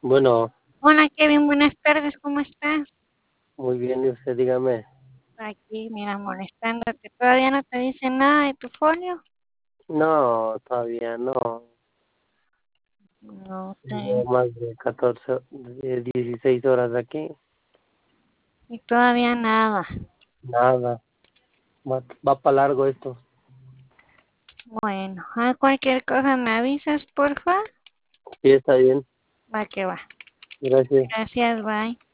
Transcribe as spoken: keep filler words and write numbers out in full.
Bueno, Hola Kevin, buenas tardes, ¿cómo estás? muy bien, y usted dígame. Aquí, mira, molestándote. ¿Todavía no te dicen nada de tu folio? No, todavía no. No Llevo te... más de catorce, de dieciséis horas aquí. Y todavía nada. Nada. Va, va para largo esto. Bueno, a cualquier cosa me avisas, porfa. Sí, está bien. Va que va. Gracias. Gracias, bye.